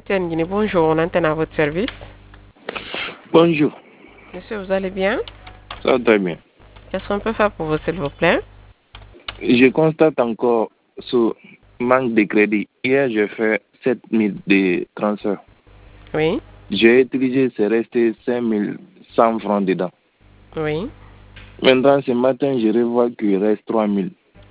MTN Guinée, bonjour, on antenne à votre service. Bonjour, Monsieur, vous allez bien? ça va très bien. Qu'est-ce qu'on peut faire pour vous, s'il vous plaît? Je constate encore ce manque de crédit. Hier, j'ai fait 7 000 de transfert. Oui, J'ai utilisé, c'est resté 5 100 francs dedans. oui. Maintenant, ce matin, je revois qu'il reste 3 000.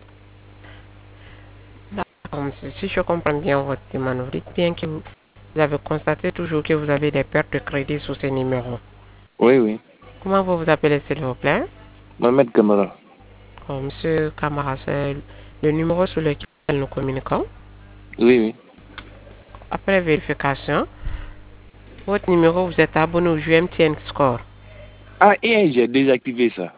D'accord, monsieur, si je comprends bien votre demande, vous dites bien que vous avez constaté toujours que vous avez des pertes de crédit sur ces numéros. Oui, oui. Comment vous vous appelez, s'il vous plaît? Mohamed Camara. Oh, monsieur Camara, c'est le numéro sur lequel nous communiquons. Oui, oui. Après vérification, votre numéro, vous êtes abonné au jeu MTN Score. Ah, hier, j'ai désactivé ça.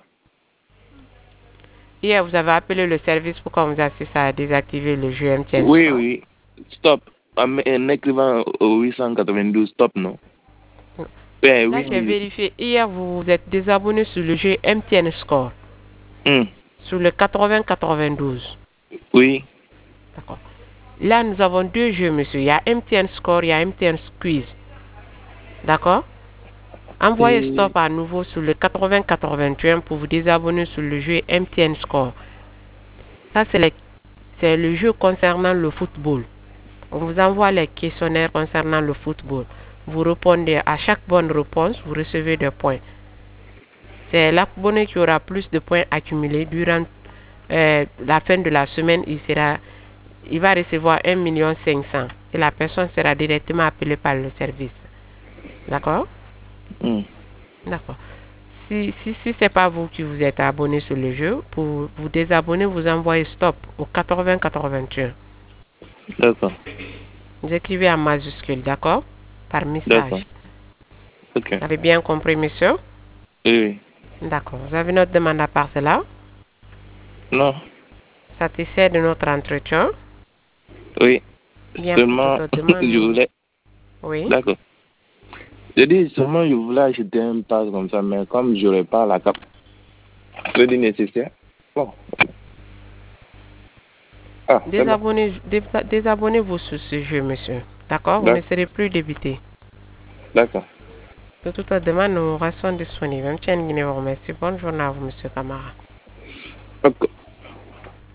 Hier, vous avez appelé le service pour qu'on vous assiste à désactiver le jeu MTN Oui, Score. oui. Stop. En écrivant au 892, stop, non? Là, Oui, j'ai oui. vérifié. Hier, vous vous êtes désabonné sur le jeu MTN Score, Hum, sur le 80-92. Oui. D'accord. Là, nous avons deux jeux, monsieur. Il y a MTN Score, il y a MTN Squeeze. D'accord? Envoyez Et stop à nouveau sur le 80-81 pour vous désabonner sur le jeu MTN Score. Ça, c'est le jeu concernant le football. On vous envoie les questionnaires concernant le football. Vous répondez à chaque bonne réponse, vous recevez des points. C'est l'abonné qui aura plus de points accumulés durant la fin de la semaine. Il va recevoir 1,5 million et la personne sera directement appelée par le service. D'accord? hum, D'accord. Si ce n'est pas vous qui vous êtes abonné sur le jeu, pour vous désabonner, vous envoyez stop au 80-81. D'accord. Vous écrivez en majuscule, d'accord? Par D'accord. message. Ok. Vous avez bien compris, monsieur? Oui, oui. D'accord. Vous avez notre demande à part cela? Non. Satisfait de notre entretien? Oui. Bien, pour Seulement, toute demande, je nous... voulais. Oui. D'accord. Je dis seulement, je voulais acheter un pass comme ça, mais comme je n'aurais pas la carte crédit nécessaire. Bon. Ah, c'est bon. Désabonnez-vous sur ce jeu, monsieur. D'accord? Vous ne D'ac- serez plus débité. D'accord. De toute demande, nous restons disponibles. Tiens, vous remercie. Bonne journée à vous, monsieur Camara. Ok.